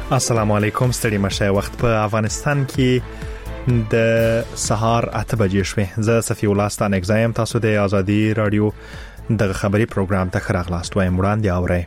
السلام علیکم، ستړي مشه. وخت په افغانستان کې د سهار 8 بجې شوې. زه صفی الله ستان اگزایم. تاسو د ازادي رادیو د خبري پروګرام ته خراغلاست وایم. وړاندې اورئ.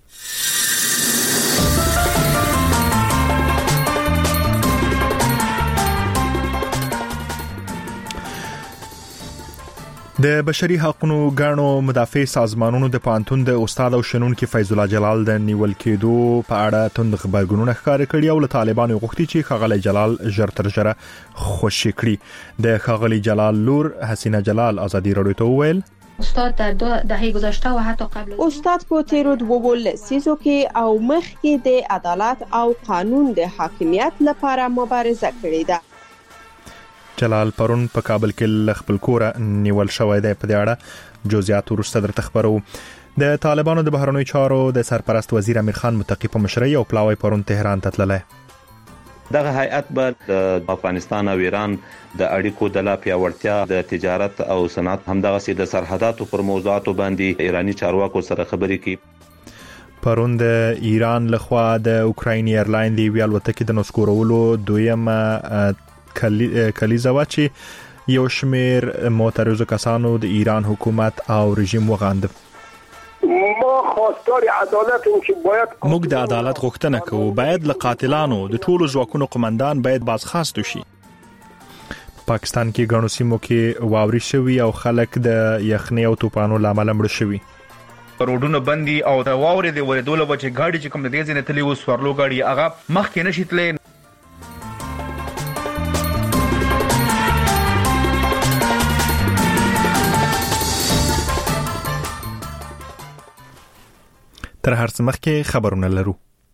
د بشري حقوقو غاڼو مدافع سازمانونو د پانتون د استاد او شنونکو فیض الله جلال د نیول کېدو په اړه توند خبرګونونه ښکار کړي او له طالبانو غوښتي چې خغلی جلال ژر تر ژره خوشی کړي. د خغلی جلال لور حسینه جلال ازادي رادیو ته وویل استاد در 2 دهه گذشته و حتی قبل استاد په تیرو 2 لسیزو کې او مخکې د عدالت او قانون د حاکمیت لپاره مبارزه کړې ده. جلال پرون په کابل کې خپل کور نیول شوی دی. په دې اړه جزئیات ورسته درته خبرو. د طالبانو د بهرنیو چارو د سرپرست وزیر امیر خان متقی په مشرۍ او پلاوی پرون تهران ته تللی. دغه هیئت به د افغانستان او ایران د اړیکو د لا پیاوړتیا د تجارت او صنعت همدغه سي د سرحداتو پر موضوعاتو باندې ایرانی چارواکو سره خبرې کوي. پرون د ایران لخوا د اوکراین ایرلاین دی ویل وتکې د نسکورولو دویم کلیزه وا چې یو شمیر معترض کسانو د ایران حکومت او رژیم وغاند. ما خواستار عدالت چې باید موږ د عدالت غوښتنه کوو. باید له قاتلانو د ټولو ځواکونو قومندان باید بازخواست شي. پاکستان کې غنو سیمو کې واوري شوی او خلک د یخنۍ او طوفانو لامل مړ شوی. روډونه بندي او د واورې د ورېدو لپاره چې ګاډي چې کوم د دې ځنه تلی و سوارلو ګاډي هغه مخکې نشي تللی. تر هر څه مخکې خبرونه لرو.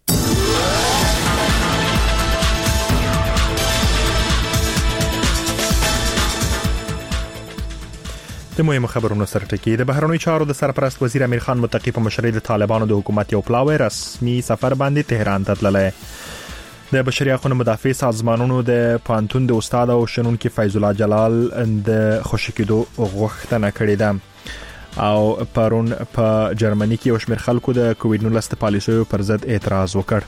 د مهمو خبرونو سره ټکی. د بهرنیو چارو د سرپرست وزیر امیر خان متقی په مشرۍ د طالبانو د حکومت یو پلاوی رسمي سفر باندې تهران ته تللی. د بشري حقوقو مدافع سازمانونو د پانتون د استاد او شنونکو فیض الله جلال د خوشی کېدو غوښتنه کړې ده. او پرون په جرمني کې یو شمېر خلکو د کووډ-19 پالیسیو پر ضد اعتراض وکړ.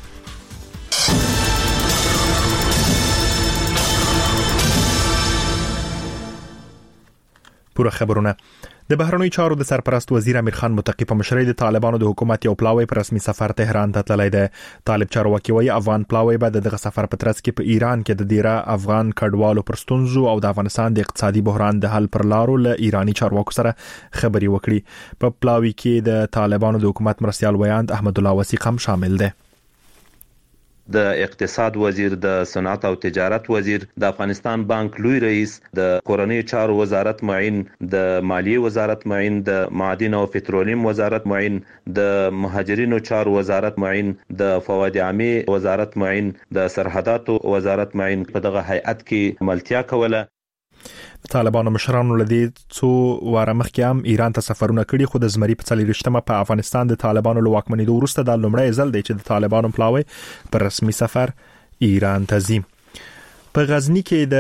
پوره خبرونه. د بهرنیو چارو د سرپرست وزیر امیر خان متقی په مشرۍ د طالبانو د حکومت یو پلاوی پر رسمي سفر تهران ته تللی دی. طالب چارواکي وايي افغان پلاوی به دغه سفر په ترڅ کې په ایران کې د ډیره افغان کډوالو پر ستونزو او د افغانستان د اقتصادي بحران د حل پر لارو له ایرانی چارواکو سره خبري وکړي. په پلاوی کې د طالبانو د حکومت مرستيال ویاند احمد الله وثیق هم شامل دی. د اقتصاد وزیر، د صنعت او تجارت وزیر، د افغانستان بانک لوی رئیس، د کورنۍ چارو وزارت معین، د مالیې وزارت معین، د معادن او پټرولیم وزارت معین، د مهاجرینو چارو وزارت معین، د فواید عامه وزارت معین، د سرحداتو وزارت معین په دغه هیئت کې ملتیا کوله. طالبانو مشرانو لدی څو واره مخکې هم ایران ته سفرونه کړي، خو د زمری په 40مه په افغانستان د طالبانو له واکمنۍ وروسته د لومړی ځل دی چې د طالبانو پلاوی پر رسمي سفر ایران ته ځي. په غزنی کې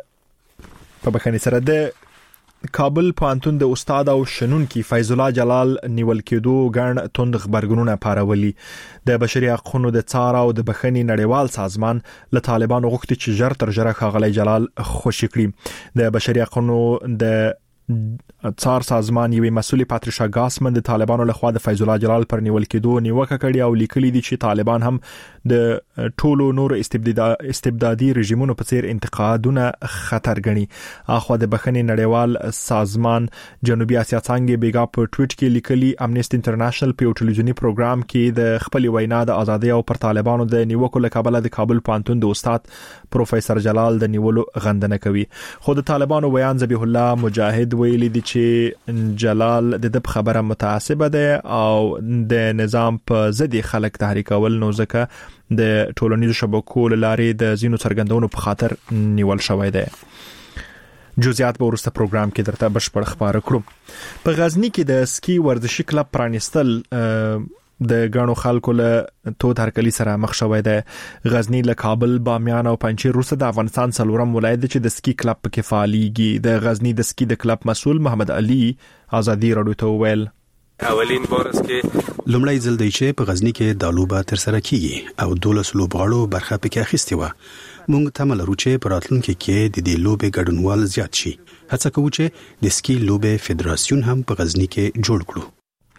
د بخښنې سره د کابل پانتون د استاد او شنونکو فیض الله جلال نیول کېدو غاڼ توند خبرګونونه پارولي. د بشري حقوقو د څار او د بخښنې نړیوال سازمان له طالبانو غوښتي چې ژر تر ژره خغلی جلال خوشی کړي. د بشري حقوقو د څار سازمان یوې مسولې پاتریشا ګاسمن د طالبانو لخوا د فیض الله جلال پر نیول کېدو نیوکه کړې او لیکلي دي چې طالبان هم د ټولو نور استبدادي رژیمونو په څیر انتقادونه خطر ګڼي. اخو د بخښنې نړیوال سازمان جنوبي اسیا څنګه بیګا په ټویټ کې لیکلي امنیسټي انټرنیشنل په ټلویزیونی پروګرام کې د خپل وینا د ازادي او پر طالبانو د نیوکو له کابل د کابل پانتون د استاد پروفیسور جلال د نیولو غندنه کوي. خو د طالبانو ویان ذبیح الله مجاهد ویلي دي چې جلال د خبره متعصبه ده او د نظام په ضد خلک تحریکول نو ځکه د ټولنیزو شبکو لارې د زینو څرګندونو په خاطر نیول شوی دی. جزئیات به ورسته پروګرام کې درته بشپړ خبره کړم. په غزنی کې د سکی ورزشي کلب پرانستل د غاڼو خلکو له تود هرکلی سره مخ شوی دی. غزنی له کابل، بامیان او پنجشیر وروسته د افغانستان څلورم ولایت چې د سکی کلب پکې فعالیږي. د غزنی د سکی د کلب مسؤل محمد علي ازادي رادیو ته ویل اولین بارس کې لومړی ځل دی چې په غزنی کې د لوبه تر سره کیږي او 12 لوبغاړو برخه پکې اخیستې و. موږ تمه لرو چې په راتلونکي کې د دې لوبې ګډونوال زیات شي. هڅه کوو چې د سکی لوبې فدراسیون هم په غزنی کې جوړ کړو.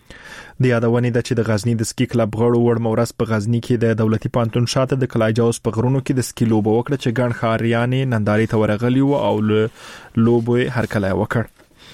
د یادونې د چې د غزنی د سکی کلب غړو وړ مورس په غزنی کې د دولتي پانتون شاته د کلاجاوس په غرونو کې د سکی لوبه وکړه چې ګڼ ښاریانې نندارې ته ورغلي وو او لوبه هرکلی وکړ.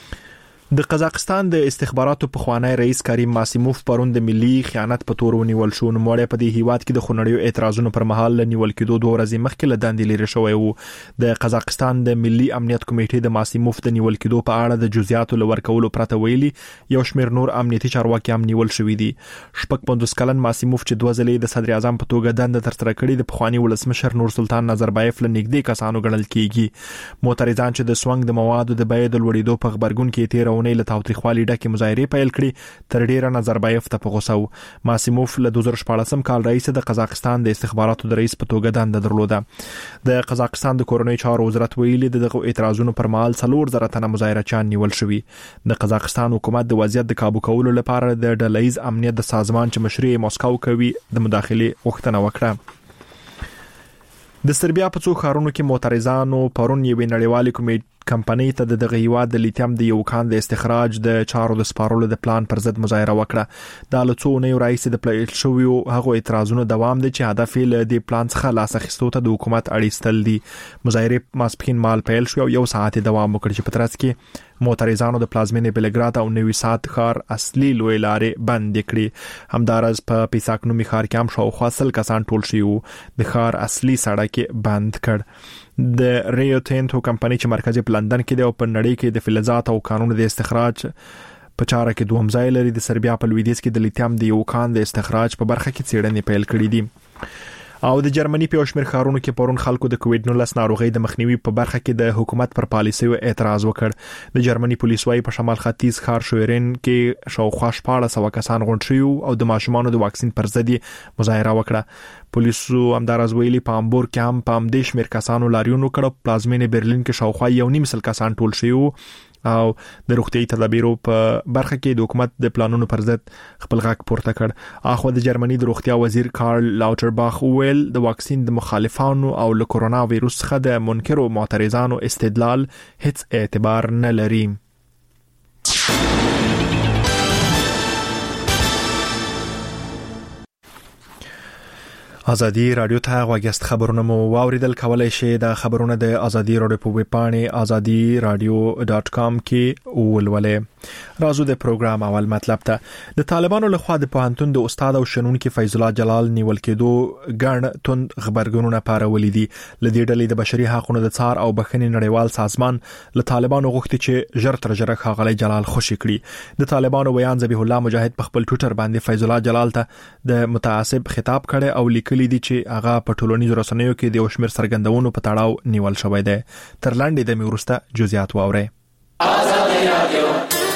د قزاقستان د استخباراتو په خوانی رئیس کریم ماسیموف پرون د ملي خیانت په تور ونیول شو. نو مړی په دې هیواد کې د خونړیو اعتراضونو پر مهال نیول کېدو 2 ورځې مخکې له دندې لري شوی وو. د قزاقستان د ملي امنیت کمیټې د ماسیموف د نیول کېدو په اړه د جزئیاتو لور کولو پرته ویلي یو شمېر نور امنیتي چارواکي هم نیول شوی دي. 55 کلن ماسیموف چې 2 ځلې د صدر اعظم په توګه دنده ترسره کړې د پخوانی ولسمشر نور سلطان نظربایف له نږدې کسانو ګڼل کیږي. معترضان چې د سونګ د موادو د بیې د لوړېدو په خبرګون کې تیرونه له تاوتریخوالي ډکه مظاهره پیل کړې تر ډیره نظربایف ته په غوسه و. ماسیموف له 2014 کال رئیس د قزاقستان د استخباراتو د رئیس په توګه دنده درلوده. د قزاقستان د کورنۍ چارو وزارت ویلي دغه اعتراضونو پر مهال 4,000 تنه مظاهرچیان نیول شوي. د قزاقستان حکومت د وضعیت د کابو کولو لپاره د ډله‌ایز امنیت د سازمان چې مشري ماسکو کوي د مداخله غوښتنه وکړه. د سربیا په څو ښارونو کې معترضانو پرون یوې نړیوالې کمپنۍ ته دغه هیواد د لیتیم د یو کان د استخراج د چارو د سپارلو د پلان پر ضد مظاهره وکړه. د لڅو نه رئیس د پلیل شویو هغه اعتراضونو دوام دي چې هدف یې د پلان څخه لاس اخیستو ته د حکومت اړیستل دي. مظاهره ماسپخین مال پیل شو یو ساعت دوام وکړ چې په ترڅ کې معترضانو د پلازمینې بلګراد او نوي سات ښار اصلي لوی لارې بند کړې. همدارس په پیساکنومي ښار کې هم شاوخوا 100 کسان ټول شوي وو. د ښار اصلي سړک بند کړ. د ریو تینتو کمپنۍ چې مرکز په لندن کې دی او په نړۍ کې د فلزات او قانون د استخراج په چاره کې دوهم ځای لري، د سربیا په لویدیځ کې د لیتیم د یو کان د استخراج په برخه کې څېړنې پیل کړې دي. او د جرمني په شمیر ښارونو کې پرون خلکو د کووډ-19 ناروغي د مخنیوي په برخه کې د حکومت پر پالیسۍ اعتراض وکړ. د جرمني پولیس وايي په شمال ختیځ ښار شویرین کې شاوخوا 1400 کسان غونډ شوي او د ماشومانو د واکسین پر ضد مظاهره وکړه. پولیسو همدارز ویلي په امبور کې هم په همدې شمیر کسانو لاریون وکړ. پلازمینې برلین کې شاوخوا 1.5 کسان ټول شوي او د روغتیايي تدابیرو په برخه کې د حکومت د پلانونو پر ضد خپل غږ پورته کړ. اخو د جرمني د روغتیا وزیر کارل لاوټرباخ ویل د واکسین د مخالفانو او له کورونا وایروس څخه د منکرو معترضانو استدلال هیڅ اعتبار نه لري. ازادي رادیو ته غوښتل خبرونه مو واوریدل. کولای شئ د خبرونه د ازادي رادیو په ویب پاڼه azadiradio.com کې ولولئ. راځو د پروګرام اول مطلب ته. د طالبانو لخوا د پوهنتون د استاد او شنونکو فیض الله جلال نیول کېدو ګڼ توند خبرګونونه پارولې دي. لدې ډلې د بشري حقوقو د څار او بخښنې نړیوال سازمان له طالبانو غوښتي چې ژر تر ژره ښاغلي جلال خوشي کړي. د طالبانو بیان ذبیح الله مجاهد په خپل ټوئیټر باندې فیض الله جلال ته د متعصب خطاب کړي او لیکلي دي چې هغه په ټولنیزو رسنیو کې د شمیر سرګندونو په تړاو نیول شوی دی. تر لاندې د میورسته جزئیات واورئ. ازادي رادیو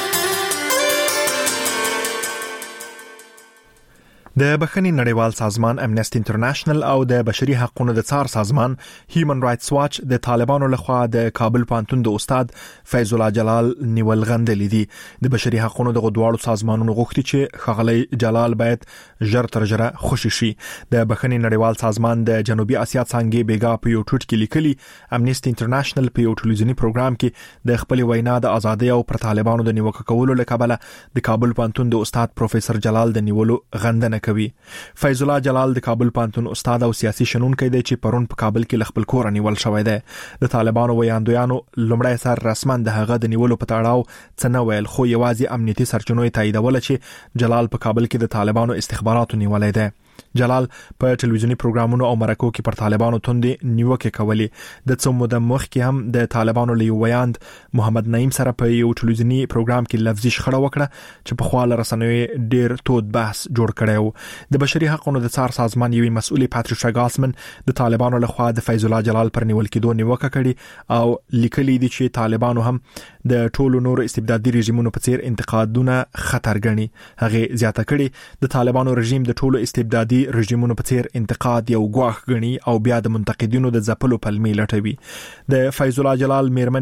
د بخښنې نړیوال سازمان امنیسټي انټرنیشنل او د بشري حقوقو د څار سازمان هیومن رائټس واچ د طالبانو لخوا د کابل پوهنتون د استاد فیض الله جلال نیول غندلې دي. د بشري حقوقو د غوډوالو سازمانونو غوښتي چې ښاغلي جلال باید ژر تر ژره خوشي شي. د بخښنې نړیوال سازمان د جنوبي اسیا څنګه بیګا په یو ټوټ کې لیکلي امنیسټي انټرنیشنل په یو ټلویزیونی پروګرام کې د خپل وینا د ازادۍ او پر طالبانو د نیوکه کولو لپاره د کابل پوهنتون د استاد پروفیسور جلال د نیولو غندنه کوي. فیض الله جلال د کابل پوهنتون استاد او سیاسي شنونکی دی چې پرون په کابل کې خپل کور نیول شوی دی. د طالبانو ویاندویانو لومړی سر رسمن د هغه د نیولو په تړاو څه نه ویل، خو یوازې امنیتي سرچینو تاییدول چې جلال په کابل کې د طالبانو استخباراتو نیولای دی. جلال په ټلویزیونی پروګرامونو او مرکو کې پر طالبانو توندې نیوکه کوي. د څو موده مخکې هم د طالبانو له ویاند محمد نعیم سره په یو ټلویزیونی پروګرام کې لفظي شخړه وکړه چې په خواله رسنوي ډیر تود بحث جوړ کړو. د بشري حقوقو د څار سازمان یوې مسؤلې پاتریشا ګاسمن د طالبانو لخوا د فیض الله جلال پر نیول کېدو نیوکه کړې او لیکلي دي چې طالبانو هم د ټولو نور استبدادي رژیمونو په څیر انتقادونه خطر ګڼي. هغه زیاته کړي د طالبانو رژیم د ټولو استبدادي رژیمونو په څیر انتقاد یو ګواښ غني او بیا د منتقدینو د ځپلو پلمې لټوي. د فیض الله جلال میرمنې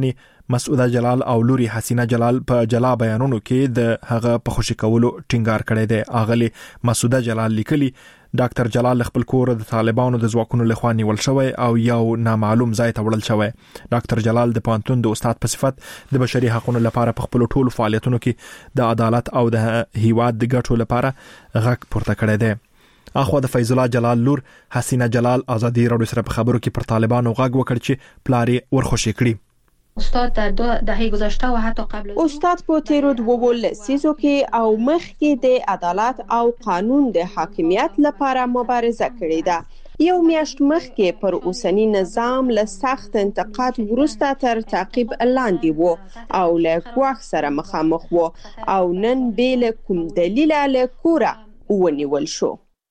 مسعوده جلال او لوري حسینه جلال په جلا بیانونو کې د هغه په خوشی کولو ټینګار کړی دی. اغلی مسعوده جلال لیکلي ډاکټر جلال خپل کور د طالبانو د ځواکونو لخوا نیول شوی او یو نامعلوم ځای ته وړل شوی. ډاکټر جلال د پانتون د استاد په صفت د بشري حقوقو لپاره په خپل ټولو فعالیتونو کې د عدالت او د هیواد د ګټو لپاره غږ پورته کړی دی. اخو د فیض الله جلال لور حسینه جلال ازادي رادیو سره په خبرو کې پر طالبانو غږ وکړ چې پلاری ورخوشي کړي. استاد در 2 دهه گذشته و حتی قبل استاد په تیرو 2 لسیزو کې او مخکې د عدالت او قانون د حاکمیت لپاره مبارزه کړې ده. یو میاشت مخکې پر اوسنی نظام له سخت انتقاد وروسته تر تعقیب لاندې وو او له ګواښ سره مخامخ وو او نن بیل کوم دلیل له کوره ونیول شو.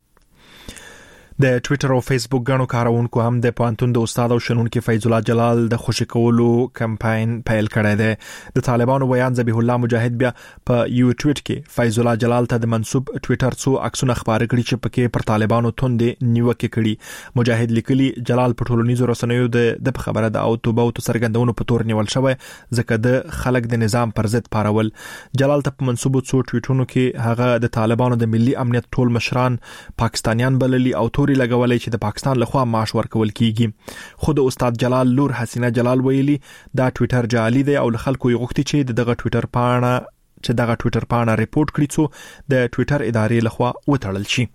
د ټوئیټر او فیسبوک غنو کارونکو هم د پانتون د استاد او شنونکو فیض الله جلال د خوشی کولو کمپاین پیل کړی دی. د طالبانو ویان ذبیح الله مجاهد بیا په یو ټویټ کې فیض الله جلال ته د منسوب ټوئیټر څو عکسونه خبرې کړي چې پکې پر طالبانو توندې نیوکه کړي. مجاهد لیکلي جلال په ټولنیزو رسنیو د خبره د او توبه او څرګندونو په تور نیول شوی ځکه د خلک د نظام پر ضد پارول. جلال ته په منسوب څو ټویټونو کې هغه د طالبانو د ملي امنیت ټول مشران پاکستانیان بللي او توري لګولې چې د پاکستان لخوا معاش ورکول کیږي. خود استاد جلال لور حسینه جلال ویلي دا ټوئیټر جعلي دی او خلکو یې غوښتي چې دغه ټوئیټر پاڼه ریپورت کړي څو د ټوئیټر ادارې لخوا وټړل شي.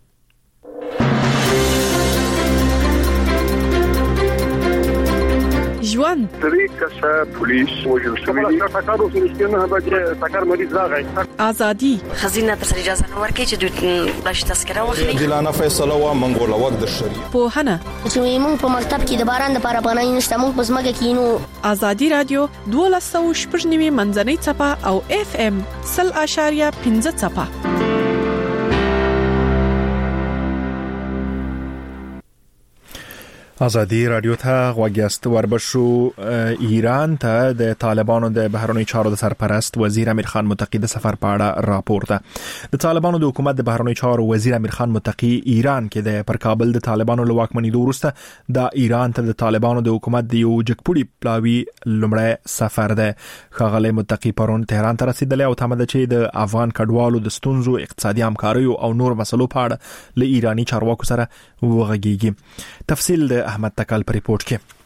ژوند طریقه پولیس وجل شوی تاکارو سنستنه به تاکار مریض راغی ازادي خزینه تر اجازه نور کې چې د تذکره واخلي دلانه فیصله و منګول وخت د شری په هنه چې موږ په مکتب کې د باران لپاره پناه نشته موږ په سمګه کې نو ازادي رادیو 12.9 منځنۍ چپه او FM 0.15 چپه. ازادي رادیو ته غوږیاست. وربشو ایران ته د طالبانو د بهرنی چارو د سرپرست وزیر امیر خان متقی د سفر په اړه راپور ده. د طالبانو د حکومت د بهرنی چارو وزیر امیر خان متقی ایران کې د پر کابل د طالبانو له واکمنۍ وروسته د ایران ته د طالبانو د حکومت د یو جګپوړي پلاوی لمړی سفر ده. ښاغلی متقی پرون تهران ته رسیدلی او تمه ده چې د افغان کډوالو د ستونزو اقتصادي همکاریو او نور مسلو په اړه له ایرانی چارواکو سره وغږیږي. تفصیل د احمد تکل پر ریپورت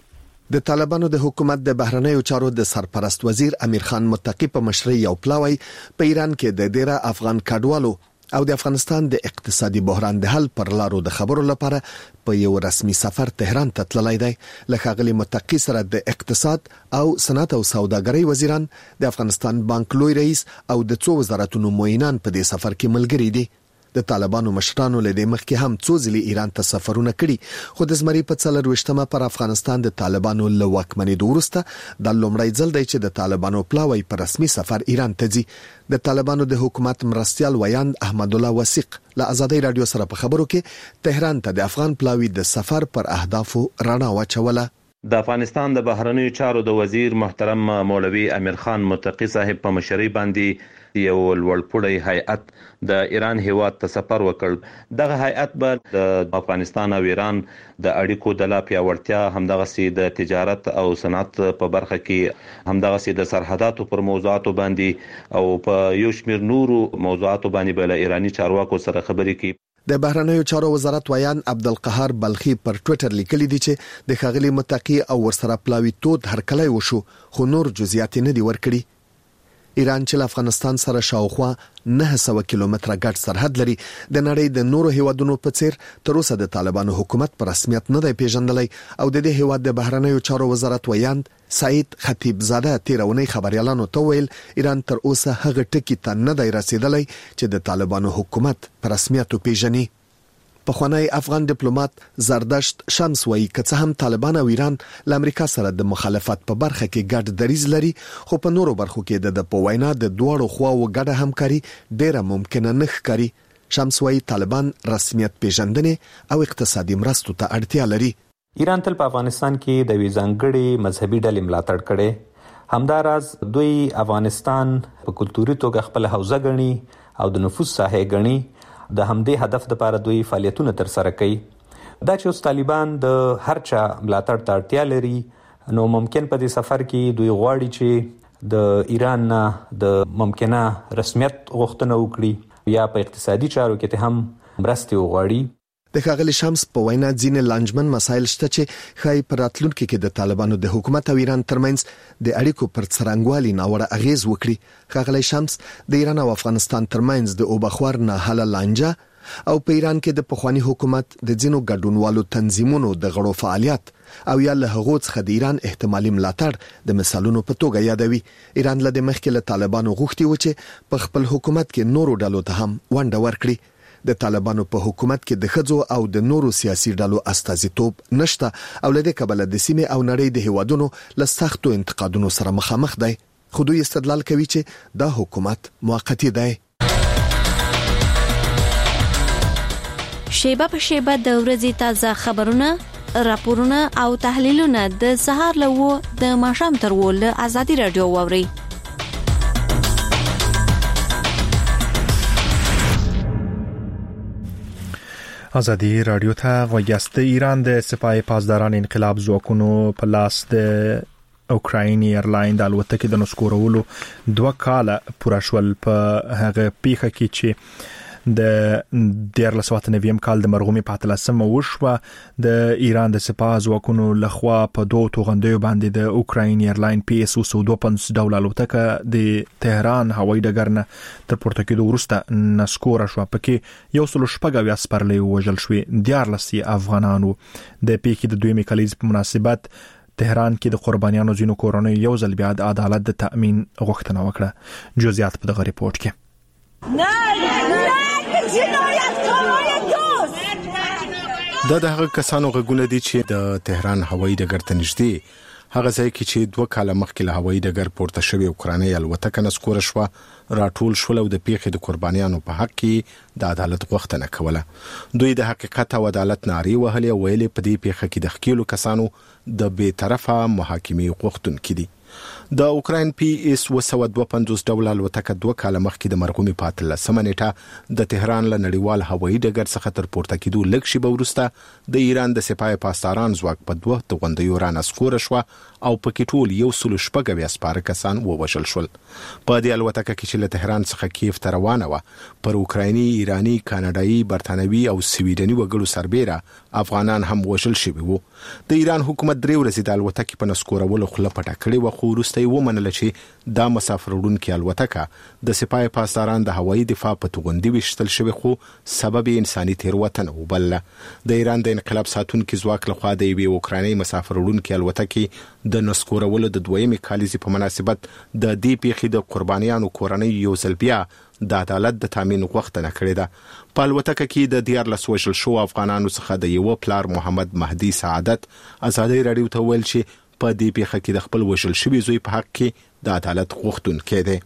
کې د طالبانو د حکومت د بهرنیو چارو د سرپرست وزیر امیر خان متقی په مشرۍ یو پلاوی په ایران کې د ډیره افغان کډوالو او د افغانستان د اقتصادي بحران د حل پر لارو د خبرو لپاره په یو رسمي سفر تهران ته تللی دی. لخغلی متقی سره د اقتصاد او صنعت او سوداګرۍ وزیران، د افغانستان بانک لوی رئیس او د څو وزارتونو معینان په دې سفر کې ملګري دي. د طالبانو مشرانو له دې مخکې هم څو ځلې ایران ته سفرونه کړي، خو د زمري په 24مه پر افغانستان د طالبانو له واکمنۍ وروسته د لومړی ځل دی چې د طالبانو پلاوی په رسمي سفر ایران ته ځي. د طالبانو د حکومت مرستيال ویاند احمد الله وثیق له ازادي رادیو سره په خبرو کې تهران ته د افغان پلاوی د سفر پر اهدافو رڼا واچوله. د افغانستان د بهرنیو چارو د وزیر محترم مولوي امیر خان متقی صاحب په مشرۍ باندې یو لوړپوړی هیئت د ایران هیواد ته سفر وکړ. دغه هیئت به د افغانستان او ایران د اړیکو د لا پیاوړتیا، همدغه سي د تجارت او صنعت په برخه کې، همدغه سي د سرحداتو پر موضوعاتو باندې او په یو شمېر نورو موضوعاتو باندې بل ایرانی چارواکو سره خبرې کوي. د بهرنیو چارو وزارت ویان عبدالقهار بلخی پر ټوئیټر لیکلی دی چې د خغلی متقی او ورسره پلاوی تود هرکلی وشو، خو نور جزئیات نه دی ورکړي. ایران چې افغانستان سره شاوخوا 900 کیلومتره ګډ سرحد لري، د نړۍ د نورو هیوادونو په څیر تر اوسه د طالبانو حکومت په رسمیت نه دی پیژندلی او د دې هیواد د بهرنیو چارو وزارت ویان سعید خطیب زاده تیرونی خبريالانو ته ویل ایران تر اوسه هغه ټکی ته نه دی رسیدلی چې د طالبانو حکومت په رسمیت پیژني. پخوانی افغان ډیپلوماټ زردشت شمس وایي که څه هم طالبان او ایران له امریکا سره د مخالفت په برخه کې ګډ دریځ لري، خو په نورو برخو کې د پوینا د دوړو خواو ګډه همکاري ډیره ممکنه نه ښکاري. شمس وایي طالبان رسمیت پیژندنې او اقتصادي مرستو ته اړتیا لري. ایران تل په افغانستان کې د ویزانګړي مذهبي ډلې ملاتړ کړي، همداراز دوی افغانستان په کلتوري توګه خپل حوزه ګڼي او د نفوذ ساحه ګڼي. د همدې هدف لپاره دوی فعالیتونه تر سره کوي. دا چې اوس طالبان د هر چا ملاتړ ته اړتیا لري، نو ممکن په دې سفر کې دوی غواړي چې د ایران نه د ممکنه رسمیت غوښتنه وکړي یا په اقتصادي چارو کې هم مرستې وغواړي. د ښاغلي شمس په وینا ځینې لانجمن مسایل شته چې خای پر راتلونکو کې د طالبانو د حکومت او ایران ترمنځ د اړیکو پر څرنګوالي ناوړه اغیز وکړي. ښاغلي شمس د ایران او افغانستان ترمنځ د اوبخور نه حل لانجه او په ایران کې د پخوانی حکومت د ځینو ګډونوالو تنظیمونو د غړو فعالیت او یا له هغو څخه د ایران احتمالي ملاتړ د مثالونو په توګه یادوي. ایران له د مخکې له طالبانو غوښتي و چې په خپل حکومت کې نورو ډلو ته هم ونډه ورکړي. د طالبانو په حکومت کې د خځو او د نورو سیاسي ډلو استازیتوب نشته او لدې کبل د سیمه او نړۍ د هیوادونو له سختو انتقادونو سره مخامخ دی. خو دوی استدلال کوي چې دا حکومت موقتی دی. شیبه په شیبه د ورځې تازه خبرونه، راپورونه او تحلیلونه د سهار له د ماښام تر ول ازادي رادیو ووري. ازادي رادیو ته غوښتل ایران د سپاه پاسداران انقلاب ځواکونو په لاس د اوکرایني ایرلاین د الوتکې د نسکورولو 2 کال پوره شول. په هغه پیښه کې چې د 1999 کال د مرغومي په 13 وشوه د ایران د سپاه ځواکونو لخوا په 2 توغندیو باندې د اوکرایني ایرلاین PSU 250 ډول الوتکه د تهران هوایي ډګر نه تر پورته کېدو وروسته نسکوره شو. پکې یو سل شپږ سپرلۍ وژل شوې. 14 افغانانو د پیښې د دویمې کلیز په مناسبت تهران کې د قربانیانو ځینو کورنۍ یو ځل بیا د عدالت د تأمین غوښتنه وکړه. جزئیات په دغه ریپورت کې. دا هغه کسانو غوښنه دي چې د تهران هوایي ډګر ته نږدې هغه ځای کې چې 2 کال مخکې له هوایي ډګر پورته شوی اوکرایني الوتکه نسکوره شو راټول شول او د پیښې د قربانیانو په حق کې د عدالت غوښتنه کوله. دوی د حقیقت او عدالت ناري وهلې او ویلې په دې پیښه کې د خکېلو کسانو د بې طرفه محاکمې غوښتونکي دي. د اوکراین PS 250 ډول الوتکه 2 کال مخکې د مرغومي په 13 نیټه د تهران له نړیوال هوایي ډګر څخه تر پورته کېدو لږ شی به وروسته د ایران د سپاه پاسداران ځواک په 2 توغندیو را نسکوره شو او پکې ټول یو سل شپږ سپاره کسان ووژل شول. په دې الوتکه کې چې له تهران څخه کیف ته روانه و پر اوکرایني، ایرانی، کاناډایي، برتانوي او سویډني وګړو سربېره افغانان هم وژل شوي وو. د ایران حکومت 3 ورځې د الوتکې په نسکورولو خله پټه کړې و، خو وروسته یې ومنله چې دا مسافر وړونکې الوتکه د سپاه پاسداران د هوایي دفاع په توغندي وشتل شوی، خو سبب انساني تېروتنه وبلله. د ایران د انقلاب ساتونکو ځواک لخوا د یوې اوکرایني مسافر وړونکې الوتکې د نسکورولو د 2مې کالیزې په مناسبت د دې پیښې د قربانیانو کورنۍ یو ځل بیا د عدالت د تامین غوښتنه کړې ده. په الوتکه کې د 14 وژل شو افغانانو څخه د یو پلار محمد مهدي سعادت ازادي رادیو ته ویل چې په دې پیښه کې د خپل وژل شوی زوی په حق کې د عدالت غوښتونکي دي.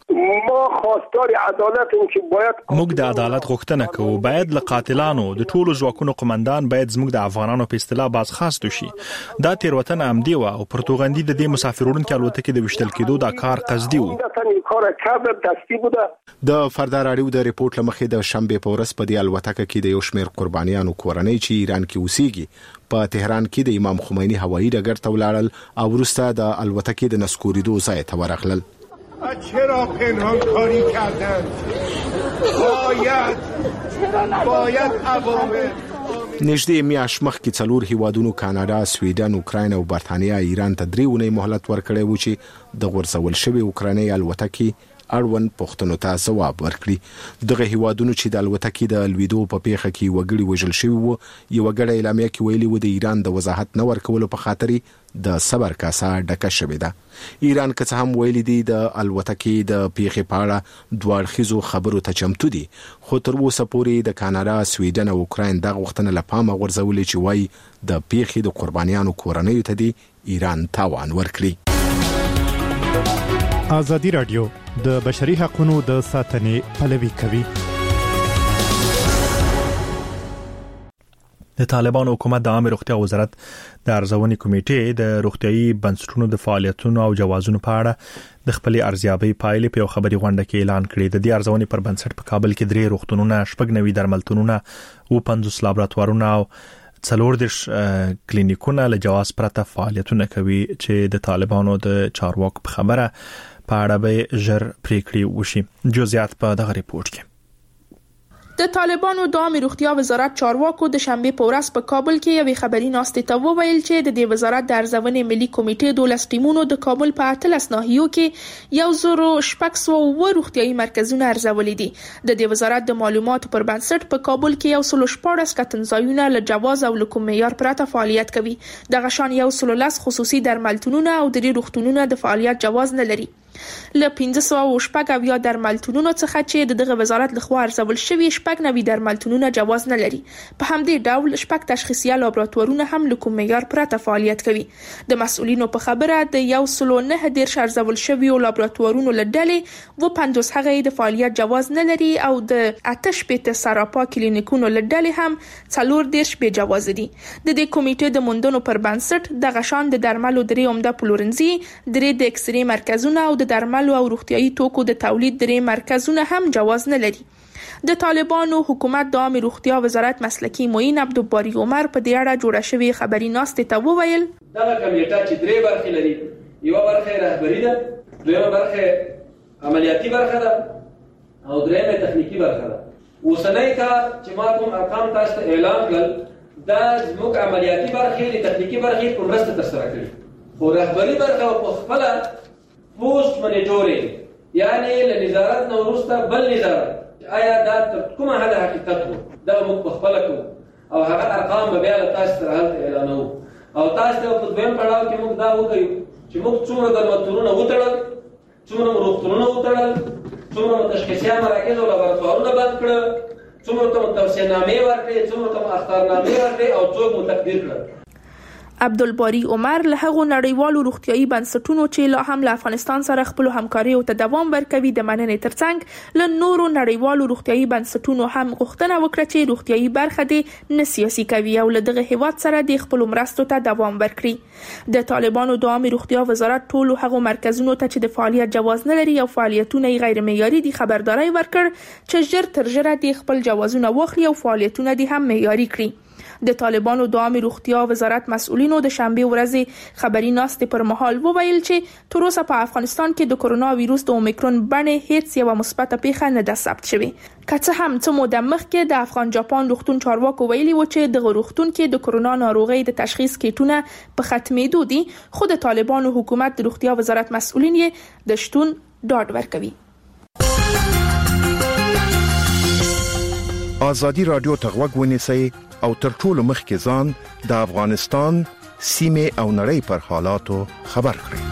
موږ د عدالت غوښتنه کوو. باید له قاتلانو د ټولو ځواکونو قومندان باید زموږ د افغانانو په اصطلاح باز خاص شي. دا تیروتنه عمدي و او پرتګاندي د دې مسافرونکو الوتکې د وشتل کېدو دا کار قصدي و. د فردا رادیو د ریپورت لمخې د شنبه په ورځ په دې الوتکه کې د یو شمېر قربانیانو کورنۍ چې ایران کې اوسېږي په تهران کې د امام خمینی هوایي ډګر ته ولاړل او وروسته د الوتکې د نسکوریدو ځای ته ورغلل. چرا پنهان کاری کردن؟ باید عوامل نږدې میاشت مخکې 4 هیوادونو کاناډا، سویډن، اوکراین او برتانیا ایران ته 3 اونۍ مهلت ورکړی و چې د غورځول شوی اوکرایني الوتکې اړوند پوښتنو ته ځواب ورکړي. دغه هیوادونو چې د الوتکې د لویدو په پیښه کې وګړي وژل شوی وو، یو غړی اعلامیه کې ویلي و د ایران د وضاحت نه ورکولو په خاطر د صبر کاسه ډکه شوې ده. ایران که څه هم ویلي دي د الوتکې د پیښې په اړه دوه اړخیزو خبرو ته چمتو دي، خو تر اوسه پورې د کاناډا، سویډن او اوکراین دغه غوښتنه له پامه غورځولې چې وایي د پیښې د قربانیانو کورنیو ته دی ایران تاوان ورکړي. ازادي رادیو د بشري حقوقو د ساتنې پلوي کوي. د طالبان حکومت د عامه روغتیا وزارت د ارزونې کمیټې د روغتيایي بنسټونو د فعالیتونو او جوازونو په اړه د خپل ارزیابي پایلې په خبري غونډه کې اعلان کړې. د دې ارزونې پر بنسټ په کابل کې 3 روغتونونه، 9 درملتونونه او 50 لابراتوارونه او 40 کلینیکونه له جواز پرته فعالیتونه کوي چې د طالبانو د چارواکو په خبره په اړه به ژر پریکړې وشي. جزئیات په دغه ریپورت کې. د طالبانو د عامه روغتیا وزارت چارواکو د شنبه په ورځ په کابل کې یوې خبري ناستې ته وویل چې د دې وزارت د ارزونې ملي کمیټې 12 ټیمونو د کابل په 13 ناحیو کې 1600 روغتیايي مرکزونه ارزولې دي. د دې وزارت د معلوماتو پر بنسټ په کابل کې 114 کتنځایونه له جواز او کوم معیار پرته فعالیت کوي. د غشان 113 خصوصي درملتونونه او 3 روغتونونه د فعالیت جواز نه لري. له 1500 درملتونونو څخه چې دغه وزارت لخوا ارزول شوی 90 درملتونونه جواز نه لري. په همدې ډول 6 تشخیصیه لابراتوارونه هم له کوم معیار پرته فعالیت کوي. د مسؤلینو په خبره د 109 ارزول شوی لابراتوارونو له ډلې و 50 هغه د فعالیت جواز نه لري او د 8 سراپا کلینیکونو له ډلې هم 4 به جواز دي. د دې کمیټې د موندنو پر بنسټ د غشان د درملو 3 عمده پلورنځي 3 د اکسرې مرکزونه او د درملو او روغتیايي توکو د تولید 3 مرکزونه هم جواز نه لري. د طالبانو حکومت د عامه روغتیا وزارت مسلکی معین عبدالباری عمر په دې اړه جوړه شوی خبري ناستې ته وویل دا کمیټه چې 3 برخې لري، یو برخه رهبری ده، دویمه برخه عملیاتي برخه ده او دریمه تخنیکی برخه ده. اوسنۍ کار چې ما کوم ارقام تاسو ته اعلان کړل دا زموږ عملیاتي برخې د تخنیکی برخې په مرسته ترسره کړي. خو رهبری برخه په خپل پوسټ منیټورینګ یعنی له نظارت نو وروسته بل نظارت آیا دا کومه حد حقیقت وو دا موږ په خپل کو او هغه ارقام به بیا تاسو ته اعلانو او تاسو ته په دویم پړاو کې موږ دا وکړو چې موږ څومره درملتونونه وتړل، څومره روغتونونه وتړل، څومره تشخیصیه مراکز او لابراتوارونه بند کړل، څومره توصیه‌نامې ورکړې، څومره اخطارنامې ورکړې او څوک متقدر کړل. عبدالباری عمر له هغو نړیوالو روغتیايي بنسټونو چې لا هم له افغانستان سره خپل همکاري او تداوم ورکوي د مننې ترڅنګ له نورو نړیوالو روغتیايي بنسټونو هم غوښتنه وکړه چې روغتیايي برخه دې نه سیاسي کوي او له دغه هیواد سره د خپل مرستو ته دوام ورکړي. د طالبانو د عامه روغتیا وزارت ټولو هغو مرکزونو ته چې د فعالیت جواز نه لري او فعالیتونه غیر معیاري دي خبرداري ورکړ چې ژر تر ژره د خپل جوازونه واخلي او فعالیتونه دې هم معیاري کړي. د طالبانو د عامه روغتیا وزارت مسؤلینو د شنبه ورځ خبري ناستې پر مهال وویل چې تر اوسه په افغانستان کې د کرونا وایروس د اومیکرون بڼې هیڅ یو مثبته پیښه نه ده ثبت شوې. که څه هم څه موده مخکې د افغان جاپان روغتون چارواکو ویلي و چې د روغتون کې د کرونا ناروغي د تشخیص کیټونه په ختمېدو دي، خو د طالبانو حکومت د روغتیا وزارت مسؤلین یې د شتون ډاډ ورکوي. آزادی رادیو ته غوږ ونیسئ او تر ټولو مخکې ځان د افغانستان سیمه او نړۍ پر حالاتو خبر کړئ.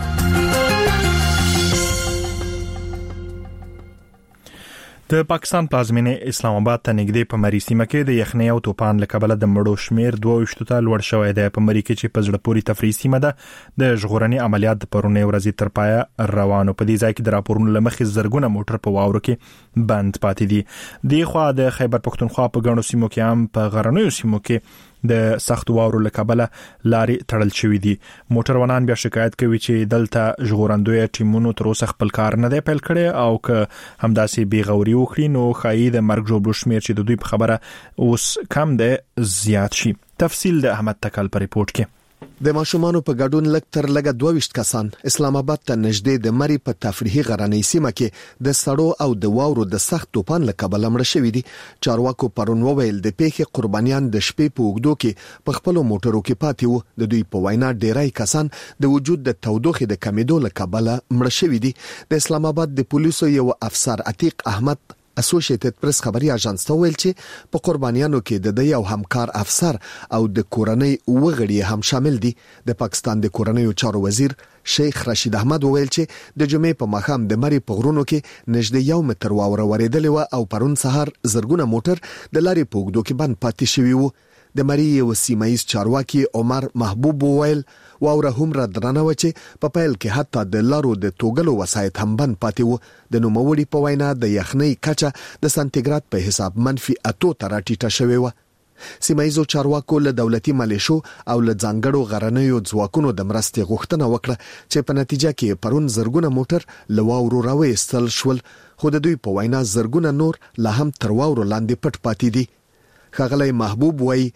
د پاکستان پلازمینه اسلام آباد ته نږدې په مری سیمه کې د یخنۍ او طوفان له کبله د مړو شمیر 22 ته لوړ شوی دی. په مری کې چې په زړه پوري تفریحي سیمه ده د ژغورنې عملیات د پرونې ورځې تر پایه روانو. په دې ځای کې د راپورونو لمخې زرګونه موټر په واورو کې بند پاتې دي. د خوا د خیبر پختونخوا په غنو سیمو کې هم په غرنیو سیمو کې د سخت واورو له کبله لارې تړل شوې دي. موټروانان بیا شکایت کوي چې دلته ژغورندوی ټیمونو تر اوسه خپل کار نه دی پیل کړی او که همداسې بیغوري وکړي نو ښایي د مرګ ژوبلو شمیر چې د دوی په خبره اوس کم دی زیات شي. تفصیل د احمد تکل په ریپورت کې. د ماشومانو په ګډون لږ تر لږه 22 کسان اسلام آباد ته نږدې د مری په تفریحي غرنۍ سیمه کې د سړو او د واورو د سخت طوفان له کبله مړه شوي دي. چارواکو پرون وویل د پیښې قربانیان د شپې په اوږدو کې په خپل موټرو کې پاتې وو. د دوی په وینا ډیری کسان د وجود د تودوخې د کمیدو له کبله مړه شوي دي. د اسلام آباد د پولیسو یو افسر عتیق احمد اسوسییټډ پریس خبري اژانس ته ویل چې په قربانیانو کې د یو همکار افسر او د کورنۍ وګړي هم شامل دي. د پاکستان د کورنۍ چارو وزیر شیخ رشید احمد ویل چې د جمعې په ماښام د مری په غرونو کې نږدې 1 متر واوره ورېدلې و او پرون سهار زرګونه موټر د لارې په اوږدو کې بند پاتې شوي وو. د مری یو سیمایي چارواکي عمر محبوب ویل واوره هم را درنه و چې په پیل کې حتی د لارو د توګلو وسایط هم بند پاتې وو. د نوموړي په وینا د یخنۍ کچه د سانتیګراد په حساب -8 ته راټیټه شوې و. سیمایي چارواکو له دولتي ملیشو او له ځانګړو غرنیو ځواکونو د مرستې غوښتنه وکړه چې په نتیجه کې پرون زرګونه موټر له واورو راوېستل شول، خو د دوی په وینا زرګونه نور لا هم تر واورو لاندې پټ پاتې دي. ښاغلی محبوب وایي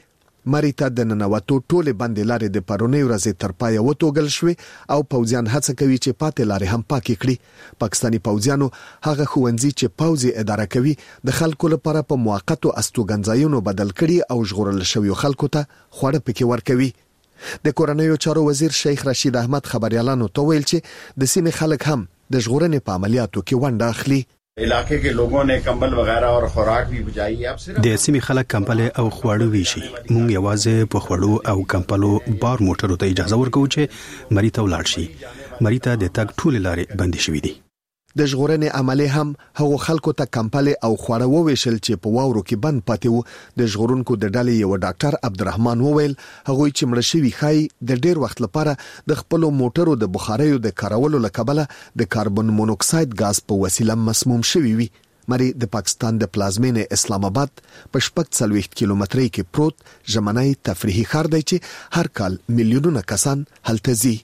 مری ته د ننوتو ټوله باندې لارې د پرونی ورځې تر پای وټوګل شوې او پوځیان هڅه کوي چې پاتې لارې هم پاکې کړي. پاکستاني پوځیانو هغه ښوونځي چې پوځي اداره کوي د خلکو لپاره په موقتو استوګنځایونو بدل کړي او ژغورل شوی خلکو ته خوړه پکې ورکوي. د کورنیو چارو وزیر شیخ رشید احمد خبريالانو ته ویل چې د سیمې خلک هم د ژغورنې په عملیاتو کې ونډه اخلي. علاقے کے لوگوں نے کمبل وغیرہ اور خوراک بھی بجائی. اب صرف د سیمې خلک کمبل او خواړه ویشي. مونږ یوازې په خواړو او کمبلو بار موټرو ته اجازه ورکو چې مری ته ولاړ شي. مری ته د تګ ټول لارې بندې شوې دي. د ژغورنې عملی هم هغو خلکو ته کمپل او خوړه وویشل چې په واورو کې بند پاتې وو. د ژغورونکو د ډلې یو ډاکټر عبدالرحمن وویل هغه چې مړ شوی خای د ډیر وخت لپاره د خپل موټرو د بخاریو د کارولو لکبله د کاربن مونوکساید غاز په وسیله مسموم شوی وي. مری د پاکستان د پلازمینې اسلام آباد په 40 کیلومترۍ کې پروت ژمنی تفریحي ښار دی چې هر کال میلیونونه کسان هلته ځي.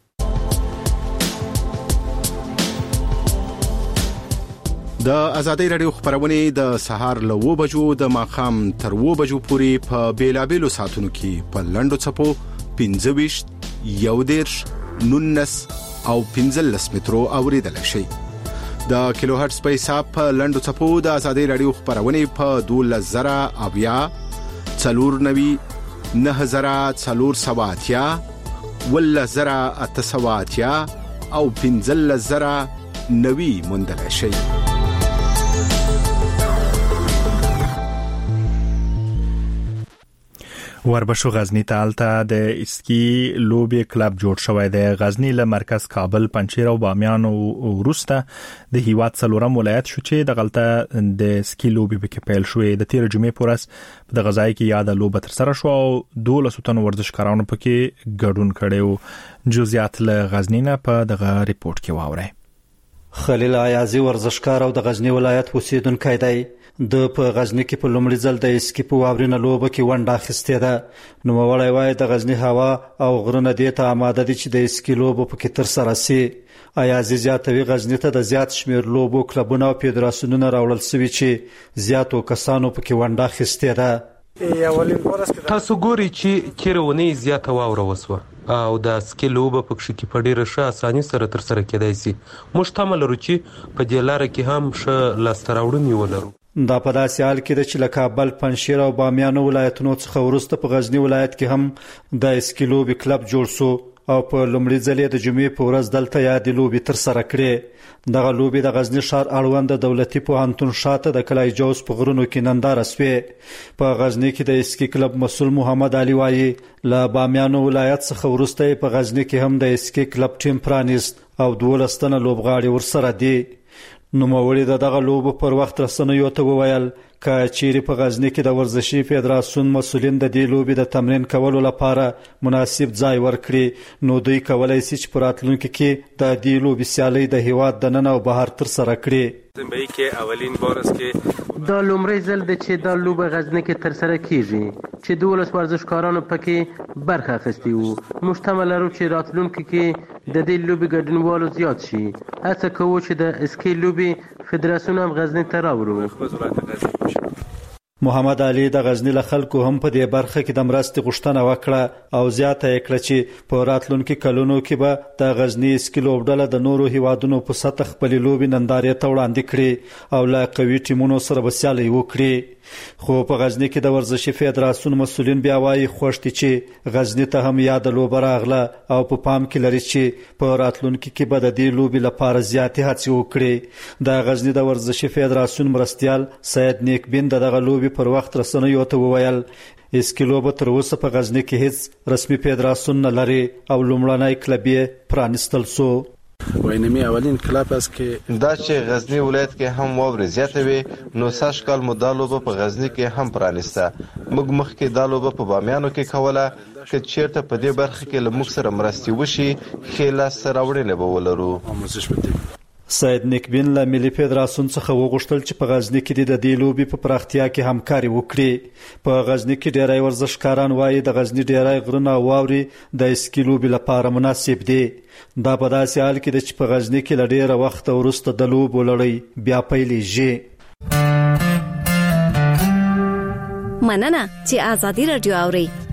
د ازادي رادیو خبرونه د سهار له 2 بجو د ماخام تر 2 بجو پورې په بیلابېلو ساعتونو کې په لندو چپو 15 یودیرش 19 او 15 مترو اوریدل شي. د کیلو هرتز په حساب په لندو چپو د ازادي رادیو خبرونه په 12000 اویا 490 9470 ولزرا اتسواتیا او 15000 نوي مندل شي. وربشو غزنی ته الته د اسکی لوبي کلب جوړ شوی دی. غزنی له مرکز کابل، پنجشیر او بامیان وروسته د هیواد څلورم ولایت شو چې د غلطه د اسکی لوبي په پیل شوې. د تیر جمعې پورس د غزای کې یاد لوب تر سره شو او 12 تن ورزشکارانو پکې ګډون کړي. جزئیات له غزنی نه په دغه ریپورت کې واورئ. خلیل عیازي ورزشکار او د غزنی ولایت اوسیدونکی دی. د په غزنی کې په لومړي ځل د اسکی په واورینه لوبه کې ونډه اخیستې ده. نو وړای وای د غزنی هوا او غرونه دې ته آماده دي چې د اسکی لوبه په کې تر سره سي. عیازي زیاتوي غزنی ته د زیات شمیر لوبو کلبونه او فدراسیونونه راوړل شوي چې زیاتو کسانو په کې ونډه اخیستې ده. تاسو ګوري چې چیرونه زیاته واوره وسوه او د اسکی لوبه په کې په ډیره ښه اساني سره تر سره کېدای شي. موږ تمل لرو چې په دې لار کې هم ښه لاستراوړنې ولرو. دا په داسې حال کې د چې له کابل، پنجشیر او بامیان ولایتونو څخه وروسته په غزنی ولایت کې هم د اسکی لوبي کلب جوړ شو او په لومړي ځل د جمعې په ورځ دلته یادې لوبي تر سره کړې. دغه لوبي د غزنی ښار اړوند دولتي پوهنتون شاته د کلای جوز په غرونو کې ننداره شوې. په غزنی کې د اسکی کلب مسؤل محمد علي وایي له بامیان ولایت څخه وروسته په غزنی کې هم د اسکی کلب ټیم پرانیست او 12 تنه لوبغاړي ورسره دي. نو مولوی دغه لوب پر وخت رسنیو ته وویل چې چیرې په غزنی کې د ورزشي فدراسیون مسؤلین د دې لوبي د تمرین کولو لپاره مناسب ځای ورکړي نو دوی کولای شي چې په راتلونکي کې د دې لوبي سیالي د هیواد د نن او بهر تر سره کړي. زمبای کې اولین بارس کې دا لومړی ځل د چې دا لوبه غزنی کې تر سره کیږي چې 12 ورزشکارانو پکې برخه اخیستي وو. موږ تمه لرو چې راتلونکي کې د دې لوبي ګډونوالو زیات شي. هڅه کوو چې د اسکی لوبي فدراسیون هم غزنی ته راوړو. محمد علي د غزنی له خلکو هم په دې برخه کې د مرستې غوښتنه وکړه او زیاته یې کړه چې په راتلونکي کلونو کې به د غزنی اسکی لوبډله د نورو هیوادونو په سطح خپل لوبي نندارې ته وړاندې کړي او لا قوي ټیمونو سره به سیالي وکړي. خو په غزنی کې د ورزشي فدراسیون مسؤلین بیا وایي خوښ دي چې غزنی ته هم یاد لوبه راغله او په پام کې لري چې په راتلونکي کې به د دې لوبي لپاره زیاتې هڅې وکړي. د غزنی د ورزشي فدراسیون مرستیال سید نیک بین دغه لوبي پر وخت رسنیو ته وویل اسکی لوبه تر اوسه په غزنی کې هیڅ رسمي فدراسیون نه لري او لومړنی کلب یې پرانیستل شو. وینمی اولین کلاب است که دا چې غزنی ولایت کې هم واورې زیاته وي نو ساش کال مو دا لوبه په غزنی کې هم پرانیسته. موږ مخکې دا لوبه په بامیانو کې کوله که چیرته په دې برخه کې له موږ سره مرستې وشي ښې لاسته راوړنې به ولرو. سید نیکبین له ملي فدراسیون څخه وغوښتل چې په غزنی کې د دې لوبي په پراختیا کې همکاري وکړي. په غزنی کې ډیری ورزشکاران وایي د غزنی ډیری غرونه او واوري د اسکی لوبي لپاره مناسب دي. دا په داسې حال کې چې په غزنی کې له ډیره وخت وروسته د لوبو لړۍ بیا پیلېږي. مننه چې آزادي رادیو اوري.